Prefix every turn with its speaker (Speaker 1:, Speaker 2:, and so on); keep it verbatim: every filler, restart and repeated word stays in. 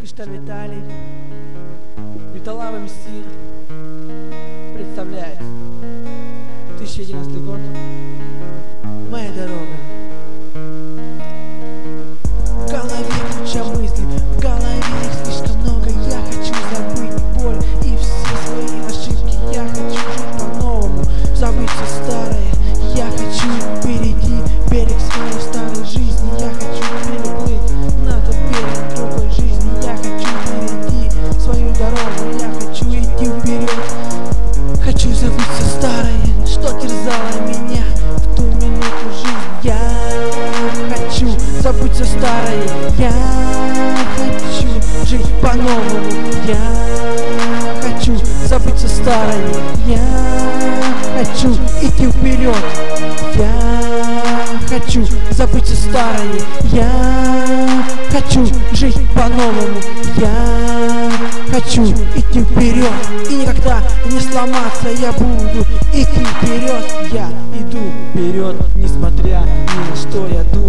Speaker 1: Кришталь Виталий, Металлав эм си представляет две тысячи одиннадцатый год. Моя дорога. В голове куча мыслей, в голове их слишком много. Я хочу забыть боль и все свои ошибки. Я хочу жить по-новому, забыть все старое. Я хочу перейти берег своей старой жизни. Я хочу переплыть на тот берег другой жизни. Я хочу перейти свою дорогу. Я хочу идти вперед. Хочу забыть все старое, что терзало меня в ту минуту жизни. Я хочу забыть все старое. Я хочу жить по-новому. Я хочу забыть все старое. Я хочу идти вперед. Я хочу забыть все старое. Я хочу жить по-новому. Я хочу идти вперед. И никогда не сломаться. Я буду идти вперед. Я иду вперед, несмотря ни на что. Я думаю